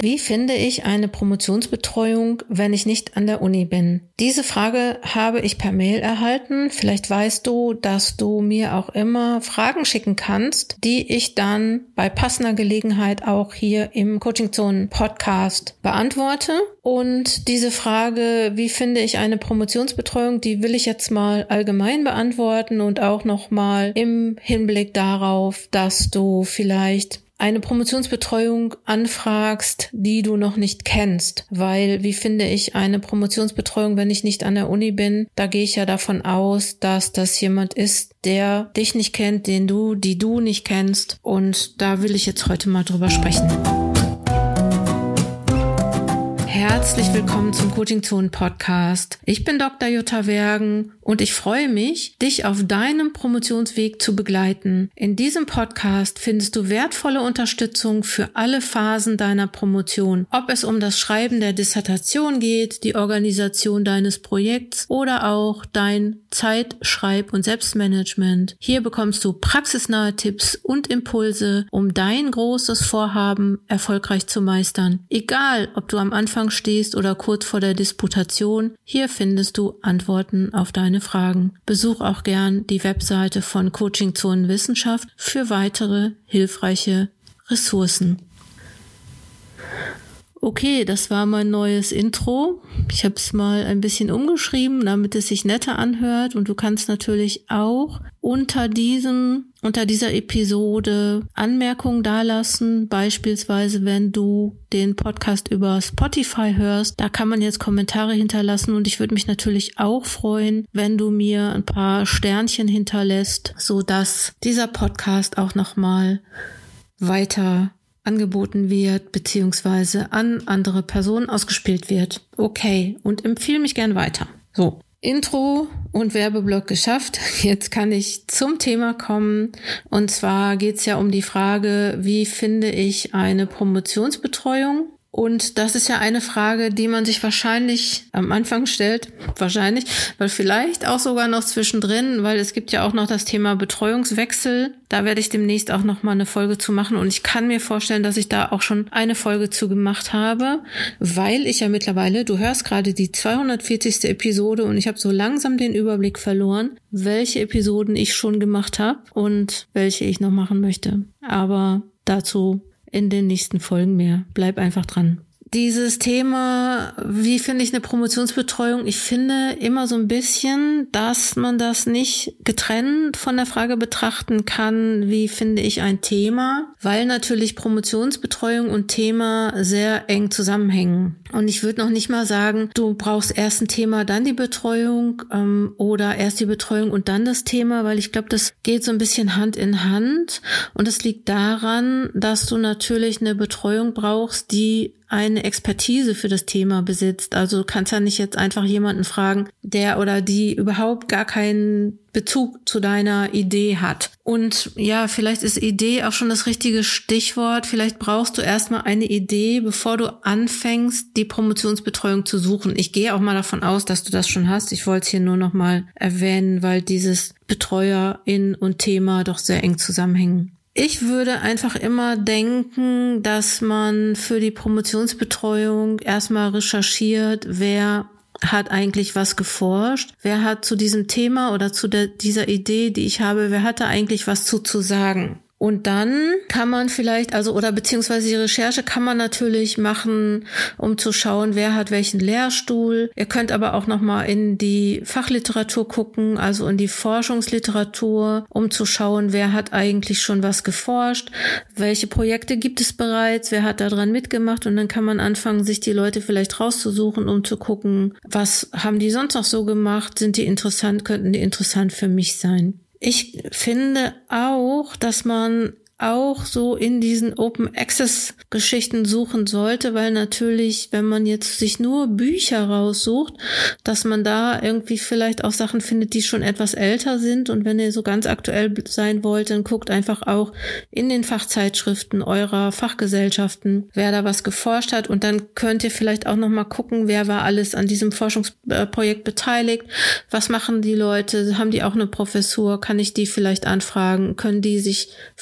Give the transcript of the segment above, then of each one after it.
Wie finde ich eine Promotionsbetreuung, wenn ich nicht an der Uni bin? Diese Frage habe ich per Mail erhalten. Vielleicht weißt du, dass du mir auch immer Fragen schicken kannst, die ich dann bei passender Gelegenheit auch hier im Coaching Zone Podcast beantworte. Und diese Frage, wie finde ich eine Promotionsbetreuung, die will ich jetzt mal allgemein beantworten und auch nochmal im Hinblick darauf, dass du vielleicht eine Promotionsbetreuung anfragst, die du noch nicht kennst, weil wie finde ich eine Promotionsbetreuung, wenn ich nicht an der Uni bin? Da gehe ich ja davon aus, dass das jemand ist, der dich nicht kennt, die du nicht kennst, und da will ich jetzt heute mal drüber sprechen. Herzlich willkommen zum Coaching Zone Podcast. Ich bin Dr. Jutta Wergen und ich freue mich, dich auf deinem Promotionsweg zu begleiten. In diesem Podcast findest du wertvolle Unterstützung für alle Phasen deiner Promotion. Ob es um das Schreiben der Dissertation geht, die Organisation deines Projekts oder auch dein Zeit-, Schreib- und Selbstmanagement. Hier bekommst du praxisnahe Tipps und Impulse, um dein großes Vorhaben erfolgreich zu meistern. Egal, ob du am Anfang stehst oder kurz vor der Disputation, hier findest du Antworten auf deine Fragen. Besuch auch gern die Webseite von Coaching Zone Wissenschaft für weitere hilfreiche Ressourcen. Okay, das war mein neues Intro. Ich habe es mal ein bisschen umgeschrieben, damit es sich netter anhört, und du kannst natürlich auch unter dieser Episode Anmerkungen dalassen, beispielsweise wenn du den Podcast über Spotify hörst, da kann man jetzt Kommentare hinterlassen, und ich würde mich natürlich auch freuen, wenn du mir ein paar Sternchen hinterlässt, sodass dieser Podcast auch nochmal weiter angeboten wird, beziehungsweise an andere Personen ausgespielt wird. Okay, und empfehle mich gern weiter. So, Intro und Werbeblock geschafft. Jetzt kann ich zum Thema kommen. Und zwar geht's ja um die Frage, wie finde ich eine Promotionsbetreuung? Und das ist ja eine Frage, die man sich wahrscheinlich am Anfang stellt. Wahrscheinlich, weil vielleicht auch sogar noch zwischendrin, weil es gibt ja auch noch das Thema Betreuungswechsel. Da werde ich demnächst auch noch mal eine Folge zu machen. Und ich kann mir vorstellen, dass ich da auch schon eine Folge zu gemacht habe, weil ich ja mittlerweile, du hörst gerade die 240. Episode, und ich habe so langsam den Überblick verloren, welche Episoden ich schon gemacht habe und welche ich noch machen möchte. Aber dazu in den nächsten Folgen mehr. Bleib einfach dran. Dieses Thema, wie finde ich eine Promotionsbetreuung? Ich finde immer so ein bisschen, dass man das nicht getrennt von der Frage betrachten kann, wie finde ich ein Thema, weil natürlich Promotionsbetreuung und Thema sehr eng zusammenhängen. Und ich würde noch nicht mal sagen, du brauchst erst ein Thema, dann die Betreuung oder erst die Betreuung und dann das Thema, weil ich glaube, das geht so ein bisschen Hand in Hand. Und es liegt daran, dass du natürlich eine Betreuung brauchst, die eine Expertise für das Thema besitzt. Also du kannst ja nicht jetzt einfach jemanden fragen, der oder die überhaupt gar keinen Bezug zu deiner Idee hat. Und ja, vielleicht ist Idee auch schon das richtige Stichwort. Vielleicht brauchst du erstmal eine Idee, bevor du anfängst, die Promotionsbetreuung zu suchen. Ich gehe auch mal davon aus, dass du das schon hast. Ich wollte es hier nur noch mal erwähnen, weil dieses Betreuerin und Thema doch sehr eng zusammenhängen. Ich würde einfach immer denken, dass man für die Promotionsbetreuung erstmal recherchiert, wer hat eigentlich was geforscht, wer hat zu diesem Thema oder zu dieser Idee, die ich habe, wer hat da eigentlich was zu sagen. Und dann kann man vielleicht, beziehungsweise die Recherche kann man natürlich machen, um zu schauen, wer hat welchen Lehrstuhl. Ihr könnt aber auch nochmal in die Fachliteratur gucken, also in die Forschungsliteratur, um zu schauen, wer hat eigentlich schon was geforscht, welche Projekte gibt es bereits, wer hat da dran mitgemacht, und dann kann man anfangen, sich die Leute vielleicht rauszusuchen, um zu gucken, was haben die sonst noch so gemacht, sind die interessant, könnten die interessant für mich sein. Ich finde auch, dass man auch so in diesen Open-Access-Geschichten suchen sollte, weil natürlich, wenn man jetzt sich nur Bücher raussucht, dass man da irgendwie vielleicht auch Sachen findet, die schon etwas älter sind, und wenn ihr so ganz aktuell sein wollt, dann guckt einfach auch in den Fachzeitschriften eurer Fachgesellschaften, wer da was geforscht hat, und dann könnt ihr vielleicht auch nochmal gucken, wer war alles an diesem Forschungsprojekt beteiligt, was machen die Leute, haben die auch eine Professur, kann ich die vielleicht anfragen, können die sich für mein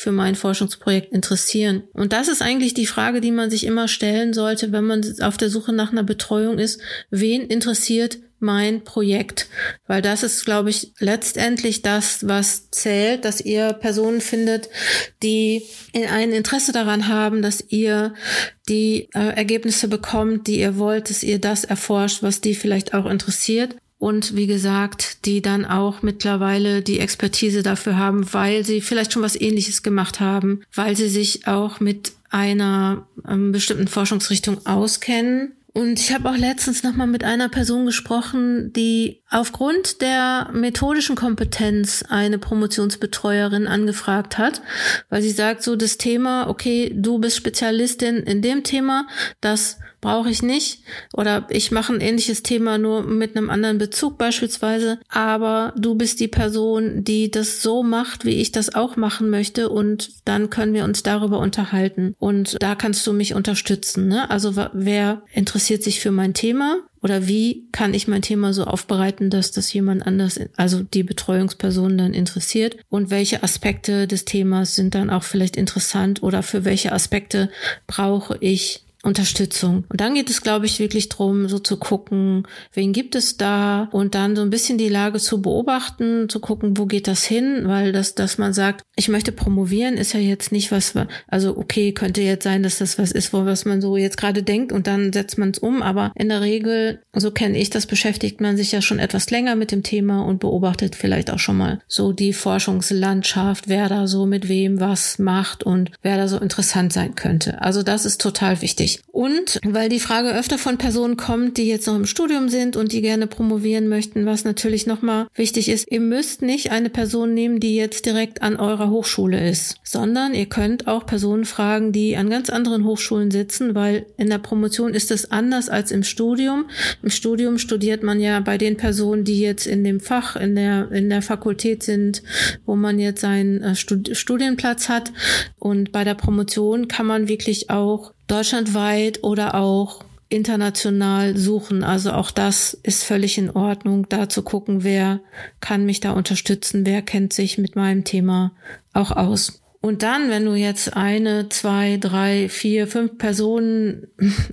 Forschungsprojekt interessieren? Und das ist eigentlich die Frage, die man sich immer stellen sollte, wenn man auf der Suche nach einer Betreuung ist. Wen interessiert mein Projekt? Weil das ist, glaube ich, letztendlich das, was zählt, dass ihr Personen findet, die ein Interesse daran haben, dass ihr die Ergebnisse bekommt, die ihr wollt, dass ihr das erforscht, was die vielleicht auch interessiert. Und wie gesagt, die dann auch mittlerweile die Expertise dafür haben, weil sie vielleicht schon was Ähnliches gemacht haben, weil sie sich auch mit einer bestimmten Forschungsrichtung auskennen. Und ich habe auch letztens nochmal mit einer Person gesprochen, die aufgrund der methodischen Kompetenz eine Promotionsbetreuerin angefragt hat, weil sie sagt, so das Thema, okay, du bist Spezialistin in dem Thema, das brauche ich nicht, oder ich mache ein ähnliches Thema nur mit einem anderen Bezug beispielsweise, aber du bist die Person, die das so macht, wie ich das auch machen möchte, und dann können wir uns darüber unterhalten und da kannst du mich unterstützen, ne? Also wer interessiert sich für mein Thema? Oder wie kann ich mein Thema so aufbereiten, dass das jemand anders, also die Betreuungsperson, dann interessiert? Und welche Aspekte des Themas sind dann auch vielleicht interessant, oder für welche Aspekte brauche ich Unterstützung? Und dann geht es, glaube ich, wirklich drum, so zu gucken, wen gibt es da, und dann so ein bisschen die Lage zu beobachten, zu gucken, wo geht das hin, weil dass man sagt, ich möchte promovieren, ist ja jetzt nicht was, also okay, könnte jetzt sein, dass das was ist, was man so jetzt gerade denkt und dann setzt man es um, aber in der Regel, so kenne ich das, beschäftigt man sich ja schon etwas länger mit dem Thema und beobachtet vielleicht auch schon mal so die Forschungslandschaft, wer da so mit wem was macht und wer da so interessant sein könnte. Also das ist total wichtig. Und weil die Frage öfter von Personen kommt, die jetzt noch im Studium sind und die gerne promovieren möchten, was natürlich nochmal wichtig ist, ihr müsst nicht eine Person nehmen, die jetzt direkt an eurer Hochschule ist, sondern ihr könnt auch Personen fragen, die an ganz anderen Hochschulen sitzen, weil in der Promotion ist es anders als im Studium. Im Studium studiert man ja bei den Personen, die jetzt in dem Fach, in der Fakultät sind, wo man jetzt seinen Studienplatz hat, und bei der Promotion kann man wirklich auch deutschlandweit oder auch international suchen. Also auch das ist völlig in Ordnung, da zu gucken, wer kann mich da unterstützen, wer kennt sich mit meinem Thema auch aus. Und dann, wenn du jetzt 1, 2, 3, 4, 5 Personen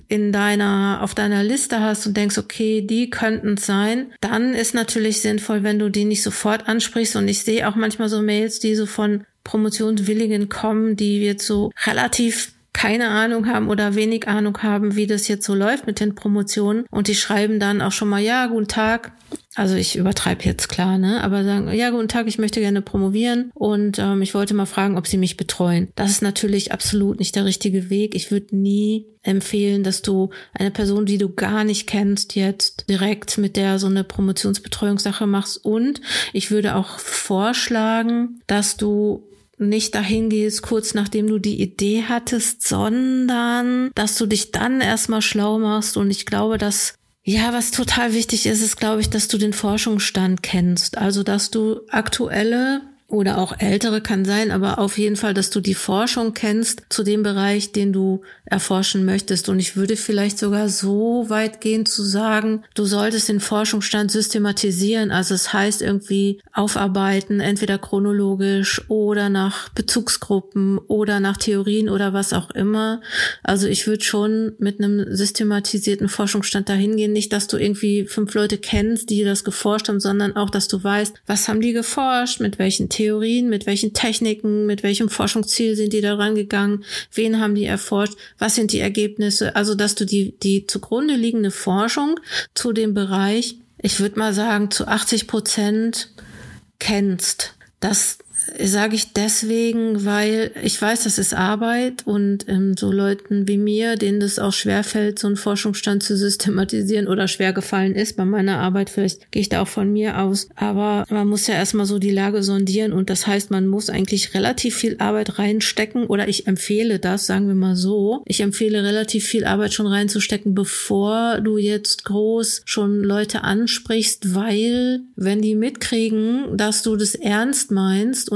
auf deiner Liste hast und denkst, okay, die könnten es sein, dann ist natürlich sinnvoll, wenn du die nicht sofort ansprichst. Und ich sehe auch manchmal so Mails, die so von Promotionswilligen kommen, die jetzt so relativ keine Ahnung haben oder wenig Ahnung haben, wie das jetzt so läuft mit den Promotionen, und die schreiben dann auch schon mal, ja, guten Tag, also ich übertreibe jetzt klar, ne, aber sagen, ja, guten Tag, ich möchte gerne promovieren und ich wollte mal fragen, ob Sie mich betreuen. Das ist natürlich absolut nicht der richtige Weg. Ich würde nie empfehlen, dass du eine Person, die du gar nicht kennst, jetzt direkt mit der so eine Promotionsbetreuungssache machst, und ich würde auch vorschlagen, dass du nicht dahin gehst, kurz nachdem du die Idee hattest, sondern dass du dich dann erstmal schlau machst. Und ich glaube, dass, ja, was total wichtig ist, ist, glaube ich, dass du den Forschungsstand kennst. Also, dass du aktuelle oder auch ältere, kann sein, aber auf jeden Fall, dass du die Forschung kennst zu dem Bereich, den du erforschen möchtest. Und ich würde vielleicht sogar so weit gehen zu sagen, du solltest den Forschungsstand systematisieren. Also es heißt irgendwie aufarbeiten, entweder chronologisch oder nach Bezugsgruppen oder nach Theorien oder was auch immer. Also ich würde schon mit einem systematisierten Forschungsstand dahin gehen. Nicht, dass du irgendwie 5 Leute kennst, die das geforscht haben, sondern auch, dass du weißt, was haben die geforscht, mit welchen Theorien, mit welchen Techniken, mit welchem Forschungsziel sind die da rangegangen, wen haben die erforscht, was sind die Ergebnisse, also dass du die zugrunde liegende Forschung zu dem Bereich, ich würde mal sagen, zu 80% kennst. Das sage ich deswegen, weil ich weiß, das ist Arbeit, und so Leuten wie mir, denen das auch schwerfällt, so einen Forschungsstand zu systematisieren oder schwer gefallen ist bei meiner Arbeit, vielleicht gehe ich da auch von mir aus, aber man muss ja erstmal so die Lage sondieren, und das heißt, man muss eigentlich relativ viel Arbeit reinstecken, oder ich empfehle das, sagen wir mal so, ich empfehle relativ viel Arbeit schon reinzustecken, bevor du jetzt groß schon Leute ansprichst, weil wenn die mitkriegen, dass du das ernst meinst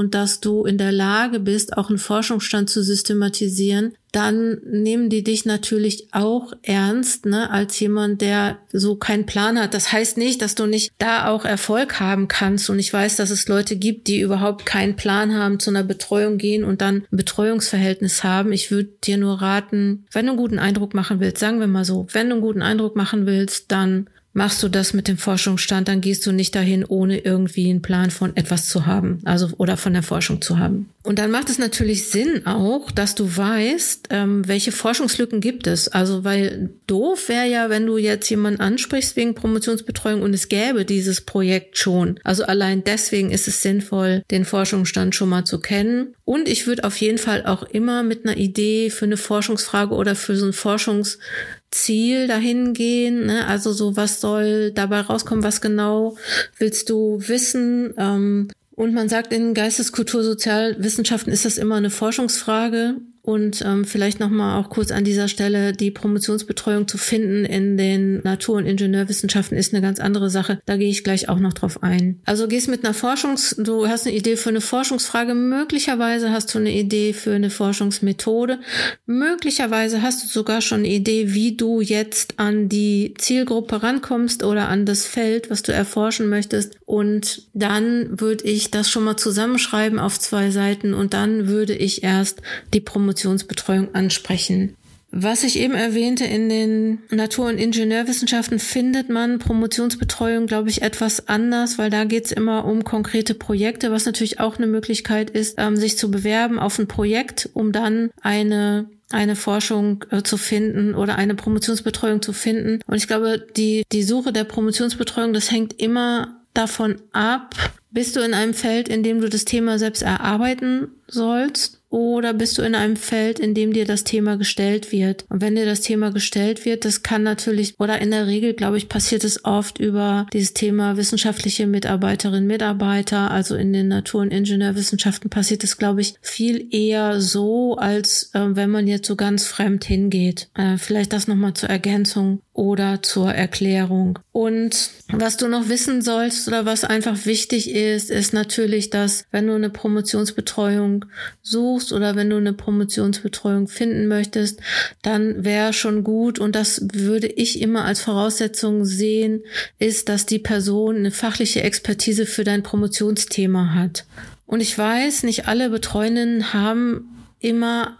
und dass du in der Lage bist, auch einen Forschungsstand zu systematisieren, dann nehmen die dich natürlich auch ernst, ne, als jemand, der so keinen Plan hat. Das heißt nicht, dass du nicht da auch Erfolg haben kannst. Und ich weiß, dass es Leute gibt, die überhaupt keinen Plan haben, zu einer Betreuung gehen und dann ein Betreuungsverhältnis haben. Ich würde dir nur raten, wenn du einen guten Eindruck machen willst, sagen wir mal so, wenn du einen guten Eindruck machen willst, dann machst du das mit dem Forschungsstand, dann gehst du nicht dahin, ohne irgendwie einen Plan von etwas zu haben, also oder von der Forschung zu haben. Und dann macht es natürlich Sinn auch, dass du weißt, welche Forschungslücken gibt es. Also weil doof wäre ja, wenn du jetzt jemanden ansprichst wegen Promotionsbetreuung und es gäbe dieses Projekt schon. Also allein deswegen ist es sinnvoll, den Forschungsstand schon mal zu kennen. Und ich würde auf jeden Fall auch immer mit einer Idee für eine Forschungsfrage oder für so ein Forschungsziel dahin gehen, ne? Also so, was soll dabei rauskommen, was genau willst du wissen? Und man sagt, in Geistes-, Kultur-, Sozialwissenschaften ist das immer eine Forschungsfrage. Und vielleicht nochmal auch kurz an dieser Stelle, die Promotionsbetreuung zu finden in den Natur- und Ingenieurwissenschaften ist eine ganz andere Sache. Da gehe ich gleich auch noch drauf ein. Also gehst mit einer du hast eine Idee für eine Forschungsfrage, möglicherweise hast du eine Idee für eine Forschungsmethode, möglicherweise hast du sogar schon eine Idee, wie du jetzt an die Zielgruppe rankommst oder an das Feld, was du erforschen möchtest. Und dann würde ich das schon mal zusammenschreiben auf 2 Seiten und dann würde ich erst die Promotionsbetreuung ansprechen. Was ich eben erwähnte, in den Natur- und Ingenieurwissenschaften findet man Promotionsbetreuung, glaube ich, etwas anders, weil da geht es immer um konkrete Projekte, was natürlich auch eine Möglichkeit ist, sich zu bewerben auf ein Projekt, um dann eine Forschung zu finden oder eine Promotionsbetreuung zu finden. Und ich glaube, die Suche der Promotionsbetreuung, das hängt immer davon ab, bist du in einem Feld, in dem du das Thema selbst erarbeiten sollst, oder bist du in einem Feld, in dem dir das Thema gestellt wird? Und wenn dir das Thema gestellt wird, das kann natürlich, oder in der Regel, glaube ich, passiert es oft über dieses Thema wissenschaftliche Mitarbeiterinnen, Mitarbeiter, also in den Natur- und Ingenieurwissenschaften passiert es, glaube ich, viel eher so, als wenn man jetzt so ganz fremd hingeht. Vielleicht das nochmal zur Ergänzung oder zur Erklärung. Und was du noch wissen sollst oder was einfach wichtig ist natürlich, dass wenn du eine Promotionsbetreuung suchst oder wenn du eine Promotionsbetreuung finden möchtest, dann wäre schon gut, und das würde ich immer als Voraussetzung sehen, ist, dass die Person eine fachliche Expertise für dein Promotionsthema hat. Und ich weiß, nicht alle Betreuenden haben immer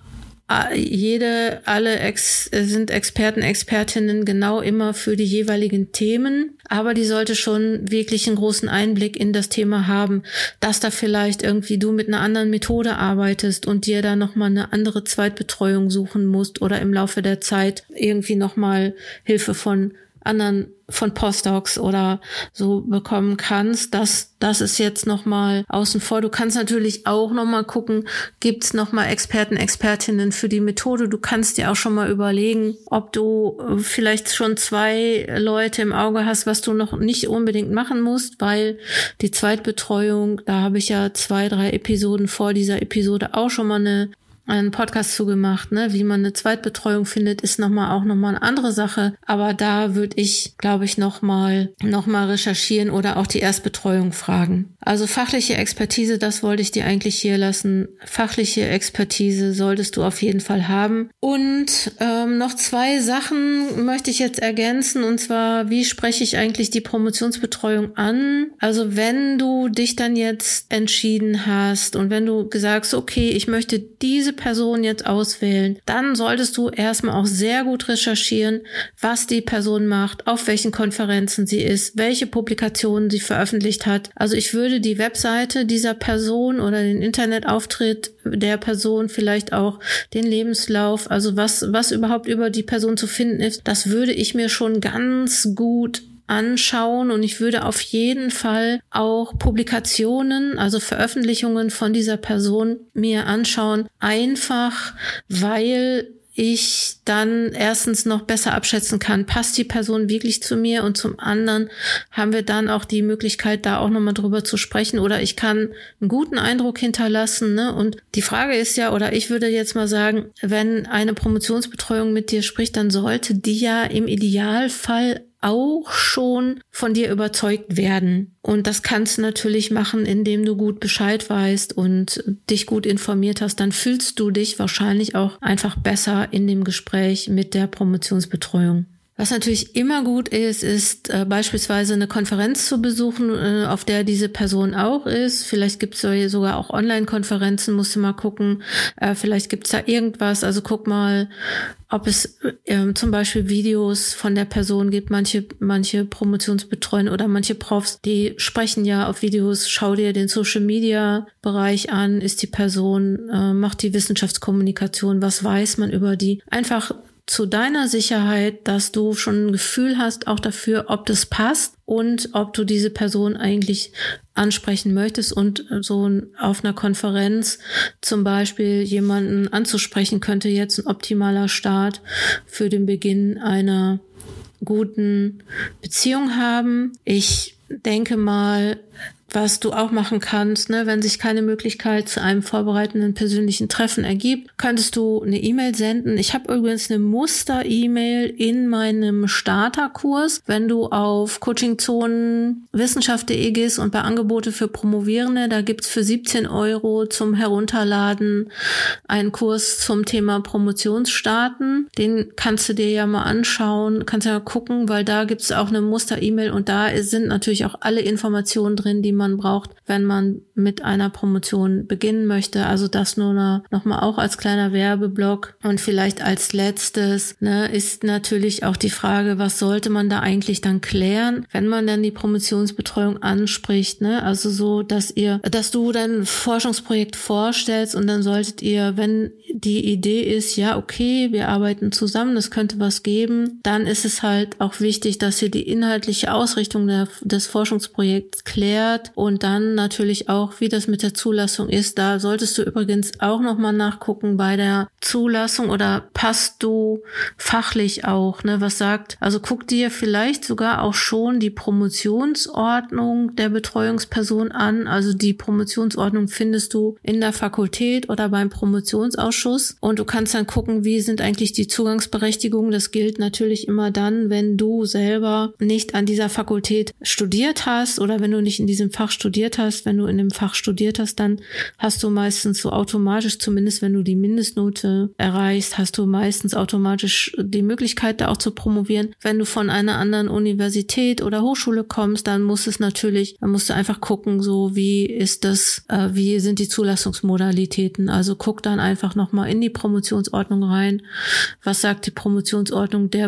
sind Experten, Expertinnen genau immer für die jeweiligen Themen, aber die sollte schon wirklich einen großen Einblick in das Thema haben, dass da vielleicht irgendwie du mit einer anderen Methode arbeitest und dir da nochmal eine andere Zweitbetreuung suchen musst oder im Laufe der Zeit irgendwie nochmal Hilfe von Postdocs oder so bekommen kannst. Das ist jetzt nochmal außen vor. Du kannst natürlich auch nochmal gucken, gibt's nochmal Experten, Expertinnen für die Methode. Du kannst dir auch schon mal überlegen, ob du vielleicht schon 2 Leute im Auge hast, was du noch nicht unbedingt machen musst, weil die Zweitbetreuung, da habe ich ja 2, 3 Episoden vor dieser Episode auch schon mal einen Podcast zugemacht, ne? Wie man eine Zweitbetreuung findet, ist nochmal eine andere Sache. Aber da würde ich, glaube ich, noch mal recherchieren oder auch die Erstbetreuung fragen. Also fachliche Expertise, das wollte ich dir eigentlich hier lassen. Fachliche Expertise solltest du auf jeden Fall haben. Und noch 2 Sachen möchte ich jetzt ergänzen. Und zwar, wie spreche ich eigentlich die Promotionsbetreuung an? Also wenn du dich dann jetzt entschieden hast und wenn du gesagt hast, okay, ich möchte diese Person jetzt auswählen, dann solltest du erstmal auch sehr gut recherchieren, was die Person macht, auf welchen Konferenzen sie ist, welche Publikationen sie veröffentlicht hat. Also ich würde die Webseite dieser Person oder den Internetauftritt der Person, vielleicht auch den Lebenslauf, also was überhaupt über die Person zu finden ist, das würde ich mir schon ganz gut anschauen, und ich würde auf jeden Fall auch Publikationen, also Veröffentlichungen von dieser Person mir anschauen, einfach weil ich dann erstens noch besser abschätzen kann, passt die Person wirklich zu mir, und zum anderen haben wir dann auch die Möglichkeit, da auch nochmal drüber zu sprechen, oder ich kann einen guten Eindruck hinterlassen, ne? Und die Frage ist ja, oder ich würde jetzt mal sagen, wenn eine Promotionsbetreuung mit dir spricht, dann sollte die ja im Idealfall auch schon von dir überzeugt werden. Und das kannst du natürlich machen, indem du gut Bescheid weißt und dich gut informiert hast. Dann fühlst du dich wahrscheinlich auch einfach besser in dem Gespräch mit der Promotionsbetreuung. Was natürlich immer gut ist beispielsweise eine Konferenz zu besuchen, auf der diese Person auch ist. Vielleicht gibt es sogar auch Online-Konferenzen, musst du mal gucken. Vielleicht gibt es da irgendwas. Also guck mal, ob es zum Beispiel Videos von der Person gibt. Manche Promotionsbetreuer oder manche Profs, die sprechen ja auf Videos. Schau dir den Social-Media-Bereich an. Ist die Person, macht die Wissenschaftskommunikation? Was weiß man über die? Einfach zu deiner Sicherheit, dass du schon ein Gefühl hast, auch dafür, ob das passt und ob du diese Person eigentlich ansprechen möchtest. Und so auf einer Konferenz zum Beispiel jemanden anzusprechen, könnte jetzt ein optimaler Start für den Beginn einer guten Beziehung haben. Ich denke mal, was du auch machen kannst, wenn sich keine Möglichkeit zu einem vorbereitenden persönlichen Treffen ergibt, könntest du eine E-Mail senden. Ich habe übrigens eine Muster-E-Mail in meinem Starterkurs. Wenn du auf coachingzonenwissenschaft.de gehst und bei Angebote für Promovierende, da gibt's für 17 € zum Herunterladen einen Kurs zum Thema Promotionsstarten. Den kannst du dir ja mal anschauen, kannst ja gucken, weil da gibt's auch eine Muster-E-Mail und da sind natürlich auch alle Informationen drin, die man braucht, wenn man mit einer Promotion beginnen möchte. Also das nur nochmal auch als kleiner Werbeblock. Und vielleicht als letztes ist natürlich auch die Frage, was sollte man da eigentlich dann klären, wenn man dann die Promotionsbetreuung anspricht. Also so, dass du dein Forschungsprojekt vorstellst und dann solltet ihr, wenn die Idee ist, ja okay, wir arbeiten zusammen, das könnte was geben, dann ist es halt auch wichtig, dass ihr die inhaltliche Ausrichtung des Forschungsprojekts klärt und dann natürlich auch, wie das mit der Zulassung ist. Da solltest du übrigens auch nochmal nachgucken bei der Zulassung oder passt du fachlich auch, was sagt. Also guck dir vielleicht sogar auch schon die Promotionsordnung der Betreuungsperson an. Also die Promotionsordnung findest du in der Fakultät oder beim Promotionsausschuss und du kannst dann gucken, wie sind eigentlich die Zugangsberechtigungen. Das gilt natürlich immer dann, wenn du selber nicht an dieser Fakultät studiert hast oder wenn du nicht in diesem Fach studiert hast. Wenn du in dem Fach studiert hast, dann hast du meistens so automatisch, zumindest wenn du die Mindestnote erreichst, hast du meistens automatisch die Möglichkeit, da auch zu promovieren. Wenn du von einer anderen Universität oder Hochschule kommst, dann musst du einfach gucken, so wie sind die Zulassungsmodalitäten. Also guck dann einfach nochmal in die Promotionsordnung rein. Was sagt die Promotionsordnung der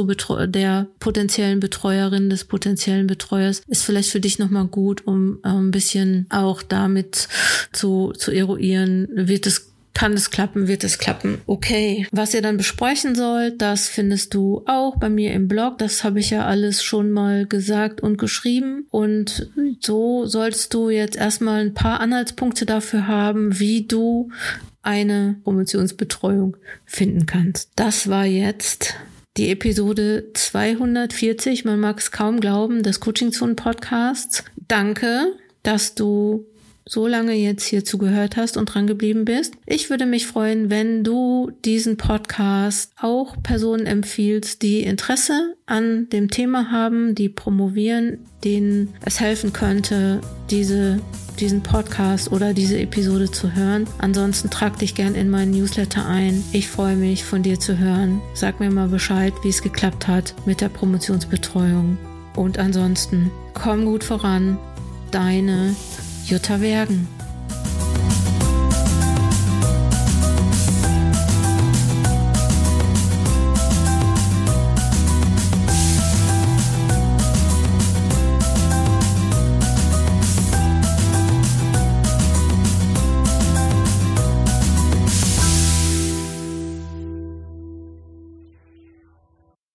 potenziellen Betreuerin, des potenziellen Betreuers? Ist vielleicht für dich nochmal gut, um ein bisschen auch damit zu eruieren, kann es klappen, wird es klappen? Okay. Was ihr dann besprechen sollt, das findest du auch bei mir im Blog. Das habe ich ja alles schon mal gesagt und geschrieben. Und so sollst du jetzt erstmal ein paar Anhaltspunkte dafür haben, wie du eine Promotionsbetreuung finden kannst. Das war jetzt die Episode 240, man mag es kaum glauben, des Coaching-Zonen-Podcasts. Danke, dass du so lange jetzt hier zugehört hast und dran geblieben bist. Ich würde mich freuen, wenn du diesen Podcast auch Personen empfiehlst, die Interesse an dem Thema haben, die promovieren, denen es helfen könnte, diesen Podcast oder diese Episode zu hören. Ansonsten trag dich gern in meinen Newsletter ein. Ich freue mich, von dir zu hören. Sag mir mal Bescheid, wie es geklappt hat mit der Promotionsbetreuung. Und ansonsten komm gut voran. Deine Jutta Wergen.